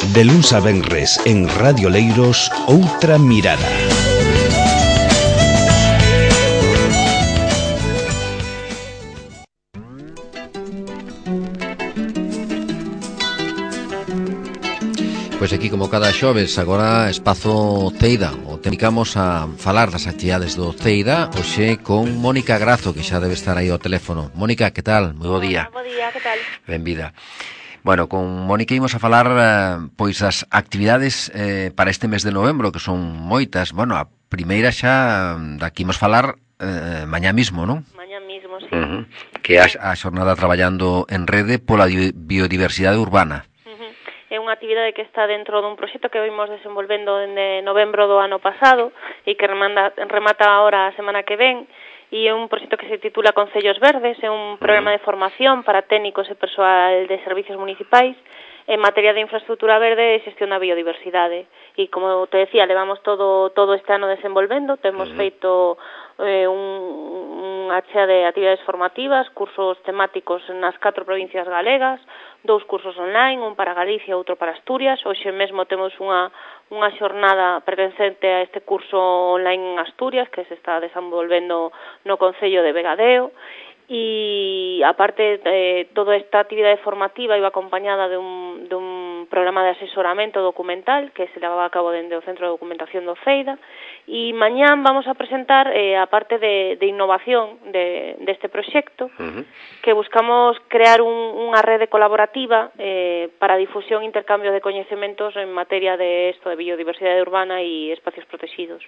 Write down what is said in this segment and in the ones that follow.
De luns a venres en Radio Leiros, Outra Mirada. Pois aquí, como cada xoves, agora Espazo Ceida. O dedicamos a falar das actividades do Ceida, hoxe con Mónica Grazo, que xa debe estar aí ao teléfono. Mónica, que tal? Moi bo día. Bo día, que tal? Benvida. Bueno, con Mónica imos a falar pois das actividades para este mes de novembro, que son moitas. Bueno, a primeira xa daqui imos falar mañá mismo, non? Mañá mismo, sí. Que é a xornada traballando en rede pola biodiversidade urbana. É unha actividade que está dentro dun proxecto que vimos desenvolvendo dende novembro do ano pasado e que remata agora a semana que ven, e é un proxecto que se titula Concellos Verdes, é un programa de formación para técnicos e persoal de servicios municipais en materia de infraestructura verde e xestión da biodiversidade. E como te decía, levamos todo este ano desenvolvendo, temos feito unha chea de actividades formativas, cursos temáticos nas 4 provincias galegas, 2 cursos online, un para Galicia e outro para Asturias. Hoxe mesmo temos unha xornada pertencente a este curso online en Asturias que se está desenvolvendo no Concello de Vegadeo. E aparte toda esta actividade formativa iba acompañada de un programa de asesoramento documental que se levaba a cabo dende o Centro de Documentación do Ceida, e mañán vamos a presentar a parte de innovación deste proxecto, que buscamos crear unha rede colaborativa para difusión e intercambio de coñecementos en materia de biodiversidade urbana e espacios protegidos.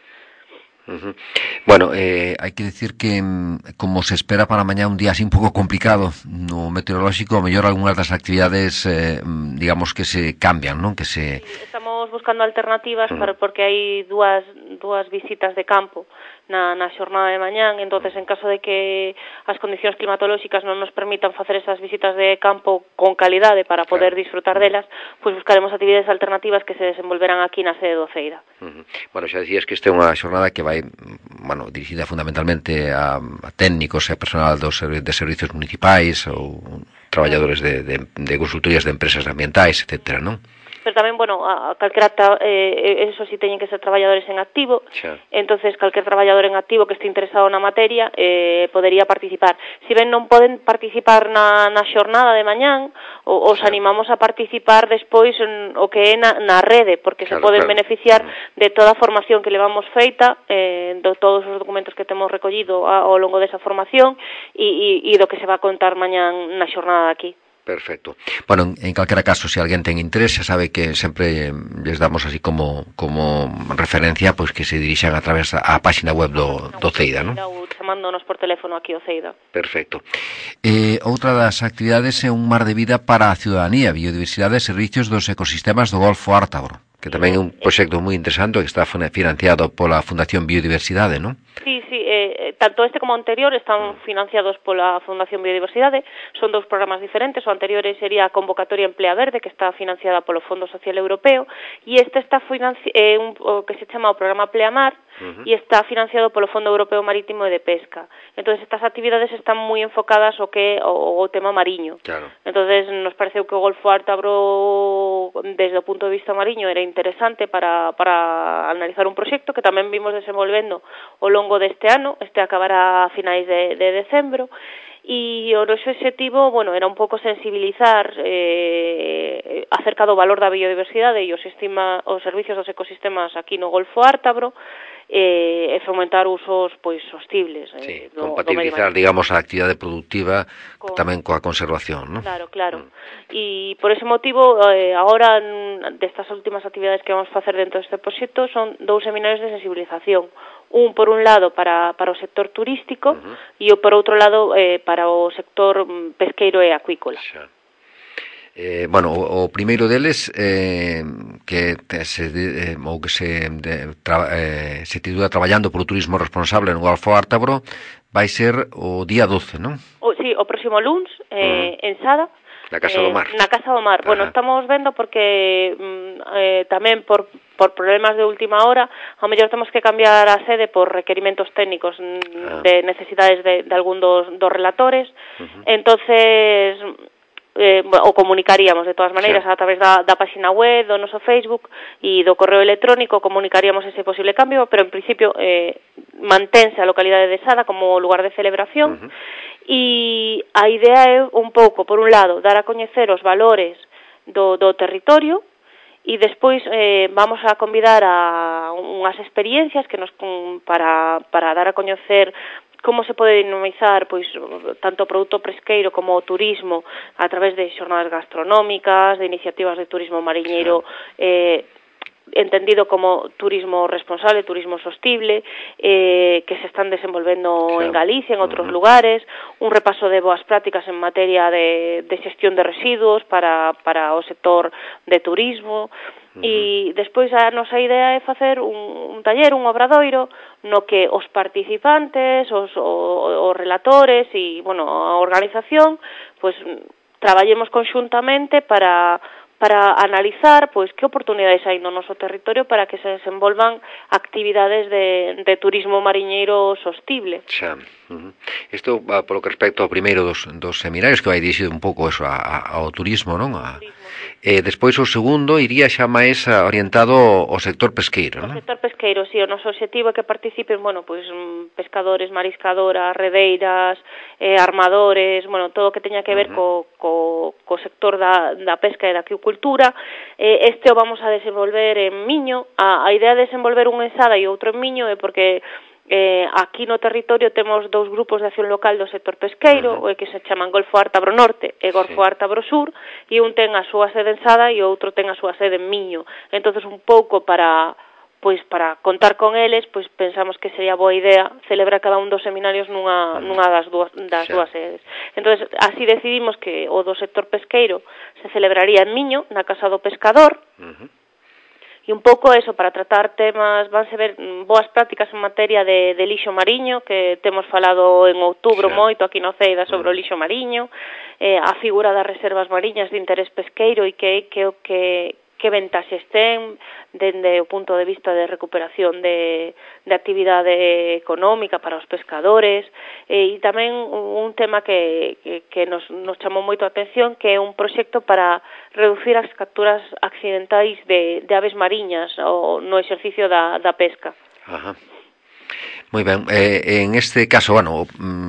Bueno, hai que decir que como se espera para mañá un día así un pouco complicado no meteorolóxico, a mellor algunhas das actividades digamos que se cambian, non? Que se Estamos buscando alternativas porque hai dúas visitas de campo na xornada de mañán. Entonces, en caso de que as condicións climatolóxicas non nos permitan facer esas visitas de campo con calidade para poder disfrutar delas, pois buscaremos actividades alternativas que se desenvolverán aquí na sede do Ceida. Bueno, xa decías que esta é unha xornada que vai, bueno, dirigida fundamentalmente a técnicos e personal de servicios municipais ou traballadores de consultorías de empresas ambientais, etcétera, non? Pero tamén, bueno, a calquera, eso sí teñen que ser traballadores en activo, entonces calquer traballador en activo que este interesado na materia podería participar. Si ben non poden participar na xornada de mañán, os animamos a participar despois en o que é na rede, porque se poden beneficiar de toda a formación que levamos feita, de todos os documentos que temos recollido ao longo desa formación e do que se va a contar mañán na xornada de aquí. Perfecto. Bueno, en calquera caso, se alguén ten interés, xa sabe que sempre les damos así como referencia, pois que se dirixan a través da página web do Ceida, non? Chamándonos por teléfono aquí ao Ceida. Perfecto. Outra das actividades é un mar de vida para a ciudadanía, biodiversidade e servicios dos ecosistemas do Golfo Ártabro, que tamén é un proxecto moi interesante que está financiado pola Fundación Biodiversidade, non? Sí, tanto este como o anterior están financiados pola Fundación Biodiversidade, son 2 programas diferentes. O anterior sería a Convocatoria Emplea Verde, que está financiada polo Fondo Social Europeo, e este está o que se chama o Programa Pleamar, e está financiado polo Fondo Europeo Marítimo e de Pesca. Entonces estas actividades están moi enfocadas ao que o tema mariño. Claro. Entonces nos pareceu que o Golfo Ártabro desde o punto de vista mariño era interesante para analizar un proxecto que tamén vimos desenvolvendo ao longo deste ano. Este acabará a finais de decembro. E o noso objetivo, bueno, era un pouco sensibilizar acerca do valor da biodiversidade e os servicios dos ecosistemas aquí no Golfo Ártabro, e fomentar usos pois sostibles. Compatibilizar, digamos, a actividade productiva tamén coa conservación, non? Claro. E por ese motivo, agora, destas últimas actividades que vamos facer dentro deste proxecto, son 2 seminarios de sensibilización. Un, por un lado, para o sector turístico e por outro lado, para o sector pesqueiro e acuícola. Bueno, o primeiro deles que se titula Traballando polo Turismo Responsable no Golfo Ártabro vai ser o día 12, non? Sí, o próximo luns en Sada, na Casa do Mar. Na Casa do Mar. Bueno, estamos vendo porque tamén por problemas de última hora, ao mellor temos que cambiar a sede por requerimentos técnicos de necesidades de algún dos relatores. Entonces o comunicaríamos de todas maneiras a través da página web, do noso Facebook e do correo electrónico, comunicaríamos ese posible cambio, pero en principio mantense a localidade de Sada como lugar de celebración. E a idea é un pouco, por un lado, dar a coñecer os valores do territorio, e despois vamos a convidar a unhas experiencias que para dar a coñecer como se pode dinamizar pois tanto o produto pesqueiro como o turismo a través de xornadas gastronómicas, de iniciativas de turismo mariñeiro, entendido como turismo responsable, turismo sostible, que se están desenvolvendo en Galicia, en outros lugares, un repaso de boas prácticas en materia de xestión de residuos para o sector de turismo. E despois a nosa idea é facer un taller, un obradoiro, no que os participantes, os relatores e, bueno, a organización, pois traballemos conxuntamente para analizar pois que oportunidades hai no noso territorio para que se desenvolvan actividades de turismo mariñeiro sostible. Xa. Isto polo que respecto ao primeiro dos seminarios que vai dirixido un pouco eso ao turismo, non? Despois o segundo iría xa máis orientado ao sector pesqueiro, non? O sector pesqueiro, si, o noso obxectivo é que participen, bueno, pois pescadores, mariscadoras, redeiras, armadores, bueno, todo o que teña que ver co sector da pesca e da acuicultura. Este o vamos a desenvolver en Miño. A idea de desenvolver un en Sada e outro en Miño é porque aquí no territorio temos dous grupos de acción local do sector pesqueiro, que se chaman Golfo Ártabro Norte e Golfo Ártabro Sur, e un ten a súa sede en Sada e o outro ten a súa sede en Miño. Entonces, un pouco para contar con eles, pois pensamos que sería boa idea celebrar cada un dos seminarios nunha das dúas sedes. Entonces, así decidimos que o do sector pesqueiro se celebraría en Miño, na Casa do Pescador, e un pouco eso, para tratar temas, vanse ver boas prácticas en materia de lixo mariño, que temos falado en outubro moito aquí no CEIDA sobre o lixo mariño, a figura das reservas mariñas de interés pesqueiro e que ventaxes ten dende o punto de vista de recuperación de actividade económica para os pescadores, e tamén un tema que nos chamou moito a atención, que é un proxecto para reducir as capturas accidentais de aves mariñas no exercicio da pesca. Moi ben, en este caso, bueno,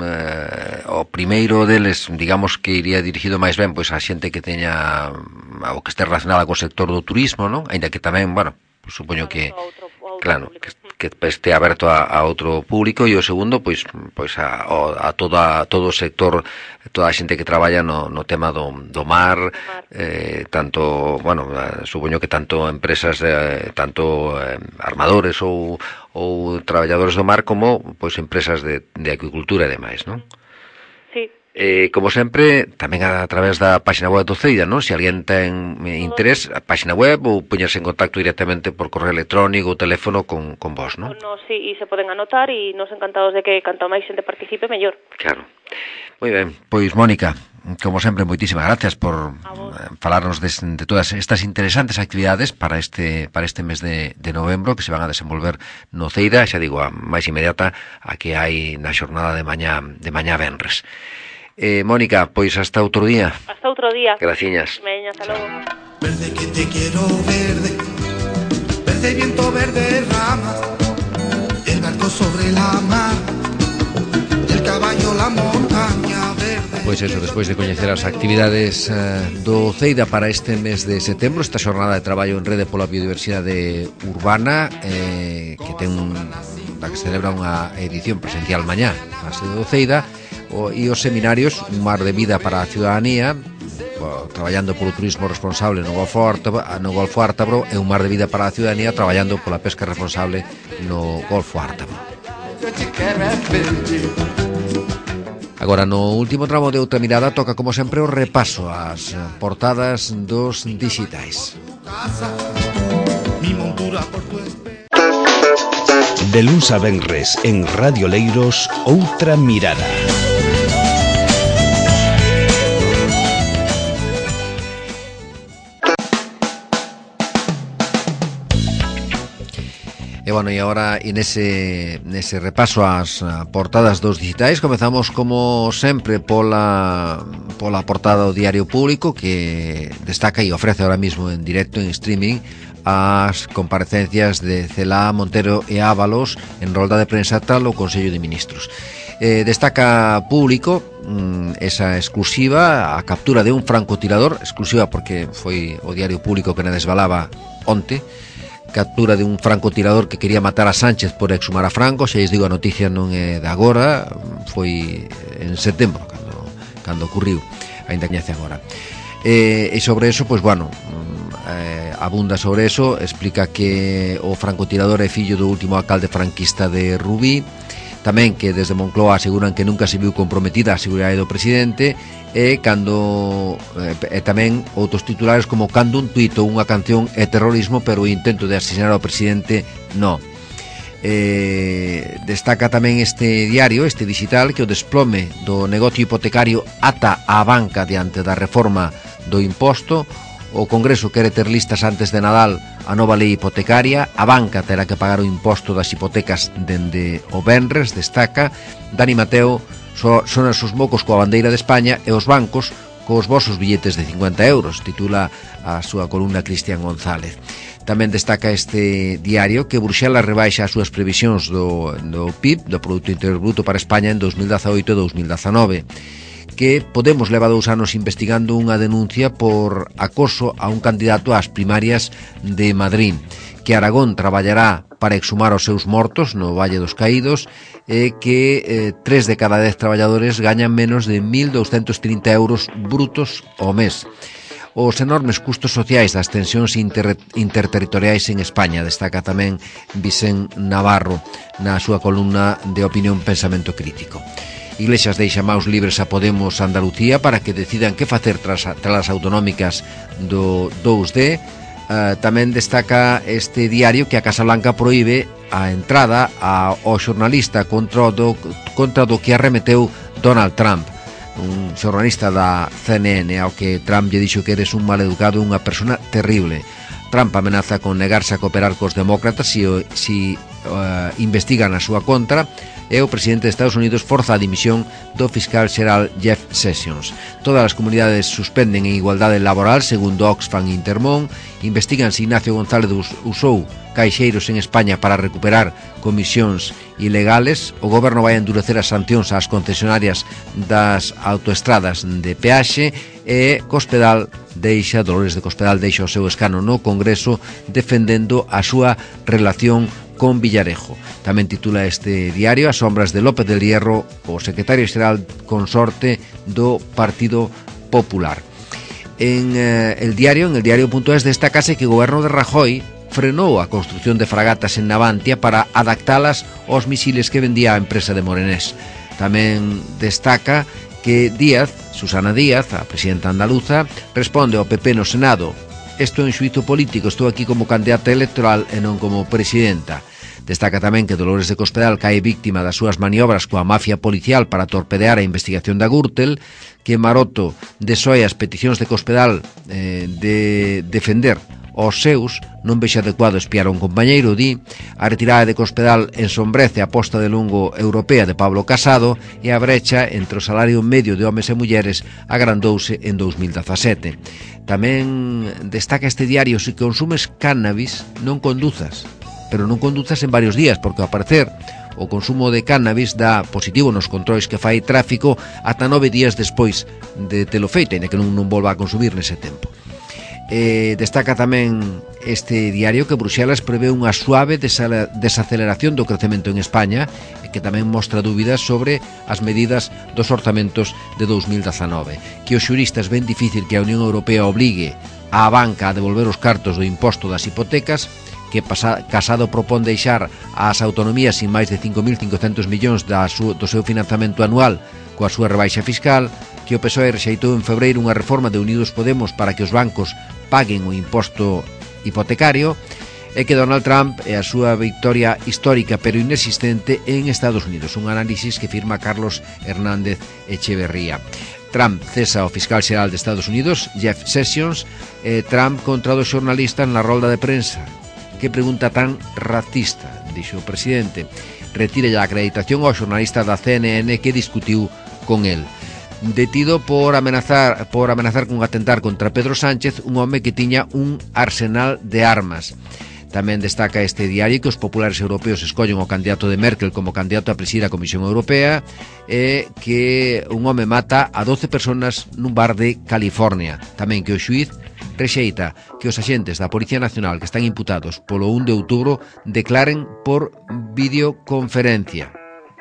o primeiro deles, digamos que iría dirigido máis ben pois a xente que teña ou que este relacionada co sector do turismo, non? Aínda que tamén, bueno, supoño que claro, que este aberto a outro público, e o segundo pois a todo o sector, toda a xente que traballa no tema do mar, tanto, bueno, supoño que tanto empresas, tanto armadores ou traballadores do mar, como pois empresas de acuicultura e demais, non? Sí. Como sempre, tamén a través da página web do CEIDA, non? Se alguén ten interés, a página web, ou poñerse en contacto directamente por correo electrónico ou teléfono con vos, non? Sí, e se poden anotar, e nos encantados de que canto máis xente participe, mellor. Claro. Moi ben. Pois, Mónica, como sempre, moitísimas gracias por falarnos de todas estas interesantes actividades para este mes de novembro, que se van a desenvolver no CEIDA, xa digo, a máis inmediata a que hai na xornada de mañá venres. Mónica, pois hasta outro día. Hasta outro día. Graciñas. Veña, hasta logo. Verde que te quiero verde, verde viento, verde rama, el barco sobre la mar, el caballo, la montaña verde. Pois eso, despois de coñecer as actividades do CEIDA para este mes de setembro, esta xornada de traballo en rede pola biodiversidade urbana, que se celebra unha edición presencial mañá na sede do CEIDA, e os seminarios Un mar de vida para a ciudadanía, traballando polo turismo responsable no Golfo Ártabro, e Un mar de vida para a ciudadanía, traballando pola pesca responsable no Golfo Ártabro. Agora, no último tramo de Outra Mirada, toca, como sempre, o repaso ás portadas dos dixitais. De luns a venres en Radio Leiros, Outra Mirada. E bueno, e agora nese repaso ás portadas dos digitais comezamos como sempre pola portada do Diario Público, que destaca e ofrece ahora mismo en directo, en streaming, as comparecencias de Celaá, Montero e Ábalos en rolda de prensa tras o Consello de Ministros. Destaca Público esa exclusiva, a captura de un francotirador, exclusiva porque foi o Diario Público que na desvalaba onte, captura de un francotirador que quería matar a Sánchez por exhumar a Franco. Xa lles digo, a noticia non é de agora, foi en setembro cando ocurriu, ainda que hace agora. E sobre eso, pois bueno, abunda sobre eso, explica que o francotirador é fillo do último alcalde franquista de Rubí, tamén que desde Moncloa aseguran que nunca se viu comprometida a seguridade do presidente, e tamén outros titulares como cando un tuit ou unha canción é terrorismo, pero o intento de asesinar ao presidente non. Destaca tamén este diario, este digital, que o desplome do negocio hipotecario ata a banca diante da reforma do imposto. O Congreso quere ter listas antes de Nadal a nova lei hipotecaria, a banca terá que pagar o imposto das hipotecas dende o venres, destaca. Dani Mateo son os mocos coa bandeira de España e os bancos cos vosos billetes de 50 euros, titula a súa columna Cristian González. Tamén destaca este diario que Bruxelas rebaixa as súas previsións do PIB, do Produto Interior Bruto para España en 2018 e 2019, que Podemos leva 2 anos investigando unha denuncia por acoso a un candidato ás primarias de Madrid, que Aragón traballará para exhumar os seus mortos no Valle dos Caídos, e que 3 de cada 10 traballadores gañan menos de 1.230 euros brutos ao mes. Os enormes custos sociais das tensións interterritoriais en España, destaca tamén Vicente Navarro na súa columna de Opinión Pensamento Crítico. Iglesias deixa maus libres a Podemos Andalucía para que decidan que facer tras as autonómicas do 2D. Tamén destaca este diario que a Casa Blanca proíbe a entrada ao xornalista contra do que arremeteu Donald Trump, un xornalista da CNN, ao que Trump lle dixo que eres un maleducado, unha persona terrible. Trump amenaza con negarse a cooperar cos demócratas si investigan a súa contra, e o presidente de Estados Unidos forza a dimisión do fiscal xeral Jeff Sessions. Todas as comunidades suspenden en igualdade laboral, segundo Oxfam e Intermón. Investigan se Ignacio González usou caixeiros en España para recuperar comisións ilegales. O goberno vai endurecer as sancións ás concesionarias das autoestradas de peaxe, e Dolores de Cospedal deixa o seu escano no Congreso defendendo a súa relación con Villarejo. Tamén titula este diario As sombras de López del Hierro, o secretario xeral consorte do Partido Popular. En el diario.es destacase que o goberno de Rajoy frenou a construción de fragatas en Navantia para adaptalas aos misiles que vendía a empresa de Morenés. Tamén destaca que Susana Díaz, a presidenta andaluza, responde ao PP no Senado: "Esto é un xuízo político, estou aquí como candidata electoral e non como presidenta". Destaca tamén que Dolores de Cospedal cae víctima das súas maniobras coa mafia policial para torpedear a investigación da Gürtel, que Maroto desoe as peticións de Cospedal de defender os seus, non vexe adecuado espiar a un compañeiro, di. A retirada de Cospedal ensombrece a aposta de longo europea de Pablo Casado, e a brecha entre o salario medio de homes e mulleres agrandouse en 2017. Tamén destaca este diario: se consumes cannabis non conduzas, pero non conduzas en varios días, porque ao parecer o consumo de cannabis dá positivo nos controis que fai tráfico ata 9 días despois de telo feito, e que non volva a consumir nese tempo. Destaca tamén este diario que Bruxelas prevé unha suave desaceleración do crecemento en España, e que tamén mostra dúbidas sobre as medidas dos orzamentos de 2019, que os xuristas ven difícil que a Unión Europea obligue á banca a devolver os cartos do imposto das hipotecas, que Casado propón deixar ás autonomías sin máis de 5.500 millóns do seu financiamento anual coa súa rebaixa fiscal, que o PSOE rexeitou en febreiro unha reforma de Unidos Podemos para que os bancos paguen o imposto hipotecario, e que Donald Trump é a súa victoria histórica pero inexistente en Estados Unidos. Un análisis que firma Carlos Hernández Echeverría. Trump cesa ao fiscal xeral de Estados Unidos, Jeff Sessions. Trump contra dos xornalistas na rolda de prensa. Que pregunta tan racista, dixo o presidente. Retira a acreditación ao xornalista da CNN que discutiu con el. Detido por amenazar con atentar contra Pedro Sánchez, un home que tiña un arsenal de armas. Tamén destaca este diario que os populares europeos escollen o candidato de Merkel como candidato a presidir a Comisión Europea e que un home mata a 12 personas nun bar de California. Tamén que o xuíz rexeita que os axentes da Policía Nacional que están imputados polo 1 de outubro declaren por videoconferencia.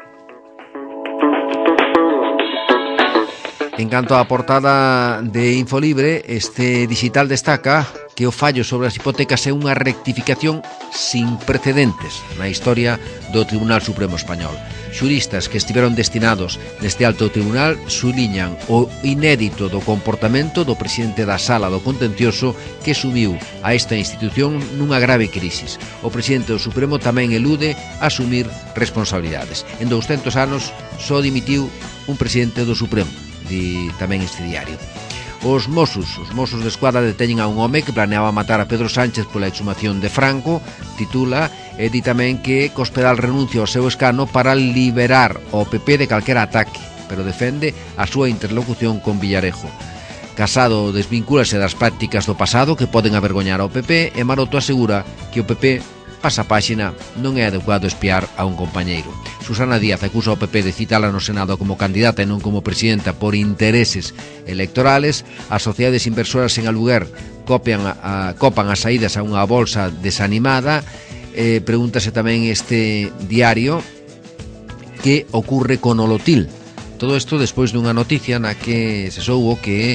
En canto á portada de Infolibre, este digital destaca que o fallo sobre as hipotecas é unha rectificación sin precedentes na historia do Tribunal Supremo Español. Xuristas que estiveron destinados neste alto tribunal suliñan o inédito do comportamento do presidente da Sala do Contencioso que sumiu a esta institución nunha grave crisis. O presidente do Supremo tamén elude asumir responsabilidades. En 200 anos só dimitiu un presidente do Supremo, di tamén este diario. Os Mossos de Escuadra deteñen a un home que planeaba matar a Pedro Sánchez pola exhumación de Franco, titula, e di tamén que Cospedal renuncia ao seu escano para liberar o PP de calquera ataque, pero defende a súa interlocución con Villarejo. Casado desvincúlase das prácticas do pasado que poden avergoñar ao PP e Maroto asegura que o PP pasa páxina, non é adecuado espiar a un compañeiro. Susana Díaz acusa ao PP de citala no Senado como candidata e non como presidenta por intereses electorales. As sociedades inversoras en aluguer copan as saídas a unha bolsa desanimada. Pregúntase tamén este diario que ocorre con Olotil. Todo isto despois dunha noticia na que se soubo que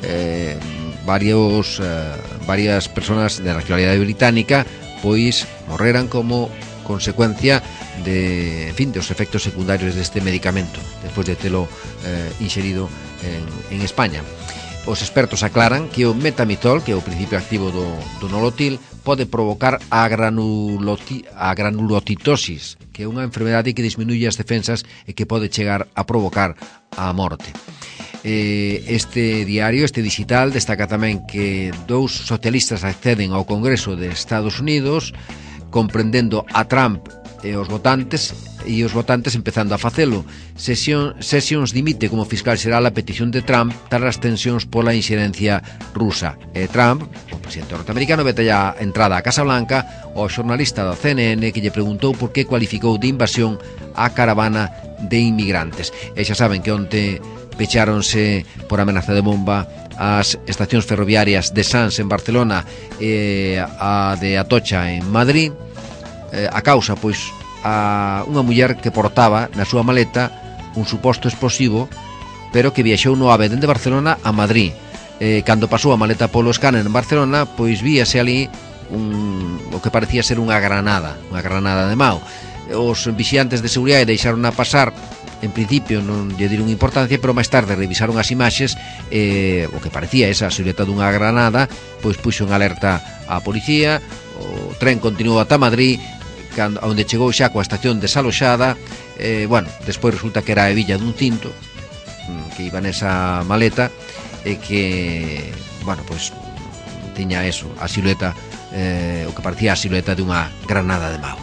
varias personas de nacionalidade británica pois morreran como consecuencia dos efectos secundarios deste medicamento despois de telo inxerido en España. Os expertos aclaran que o metamizol, que é o principio activo do nolotil, pode provocar a granulocitosis, que é unha enfermedade que disminuye as defensas e que pode chegar a provocar a morte. Este diario, este digital, destaca tamén que 2 socialistas acceden ao Congreso de Estados Unidos, comprendendo a Trump e os votantes empezando a facelo. Sessions dimite como fiscal xeral a petición de Trump tras as tensións pola inxerencia rusa. Trump, o presidente norteamericano, vetalla a entrada á Casa Blanca ao xornalista da CNN que lle preguntou por que cualificou de invasión a caravana de inmigrantes. E xa saben que onte pecháronse por amenaza de bomba as estacións ferroviarias de Sants en Barcelona e a de Atocha en Madrid, a causa, pois, a unha muller que portaba na súa maleta un suposto explosivo, pero que viaxou no AVE dende Barcelona a Madrid. Cando pasou a maleta polo escáner en Barcelona, pois víase ali o que parecía ser unha granada de Mao. Os vixiantes de seguridade deixaron-na pasar. En principio non lle diron importancia, pero máis tarde revisaron as imaxes e o que parecía esa silueta dunha granada, pois puxo en alerta a policía. O tren continuou ata Madrid, onde chegou xa coa estación desaloxada. Despois resulta que era a hebilla dun cinto que iba nesa maleta e que, pois tiña eso, a silueta, o que parecía a silueta dunha granada de Mao.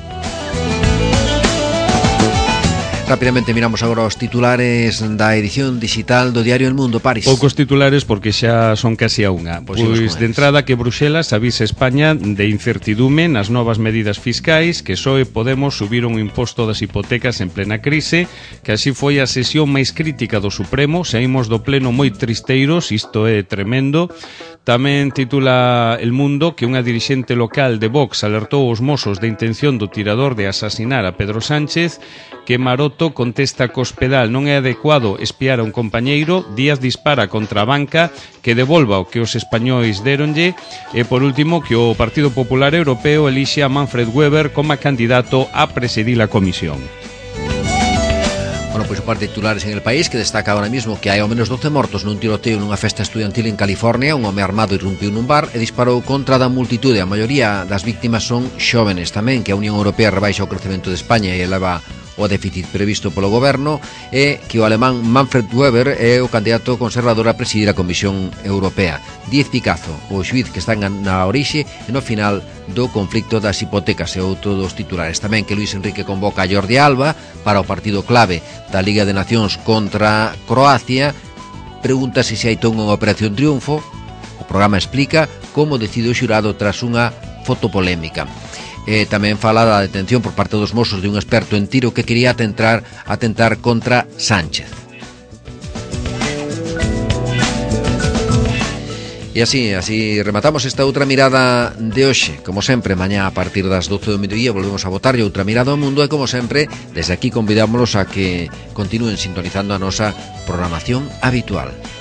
Rapidamente miramos agora os titulares da edición digital do diario El Mundo. París. Poucos titulares porque xa son casi a unha. Pois de entrada que Bruxelas avisa España de incertidume nas novas medidas fiscais, que PSOE e Podemos subiron o imposto das hipotecas en plena crise, que así foi a sesión máis crítica do Supremo. Saímos do pleno moi tristeiros, isto é tremendo. Tamén titula El Mundo que unha dirixente local de Vox alertou os Mossos de intención do tirador de asasinar a Pedro Sánchez, que Maroto contesta que Cospedal non é adecuado espiar a un compañeiro, Díaz dispara contra a banca que devolva o que os españois déronlle, e por último que o Partido Popular Europeo elixe a Manfred Weber como candidato a presidir a comisión. Pois o par de titulares en El País, que destaca ahora mismo que hai ao menos 12 mortos nun tiroteo nunha festa estudiantil en California. Un home armado irrumpiu nun bar e disparou contra da multitude. A maioría das víctimas son xóvenes. Tamén que a Unión Europea rebaixa o crecemento de España e eleva o déficit previsto polo goberno e que o alemán Manfred Weber é o candidato conservador a presidir a Comisión Europea. Díaz Picazo, o xuiz que está na orixe e no final do conflicto das hipotecas e outro dos titulares. Tamén que Luis Enrique convoca a Jordi Alba para o partido clave da Liga de Nacións contra Croacia. Pregúntase se hai ton unha operación triunfo. O programa explica como decide o xurado tras unha fotopolémica. Tamén fala da detención por parte dos Mossos de un experto en tiro que quería atentar contra Sánchez. E así rematamos esta outra mirada de hoxe. Como sempre, mañá a partir das 12 do mediodía volvemos a botarlle outra mirada ao mundo e como sempre, desde aquí convidámolos a que continúen sintonizando a nosa programación habitual.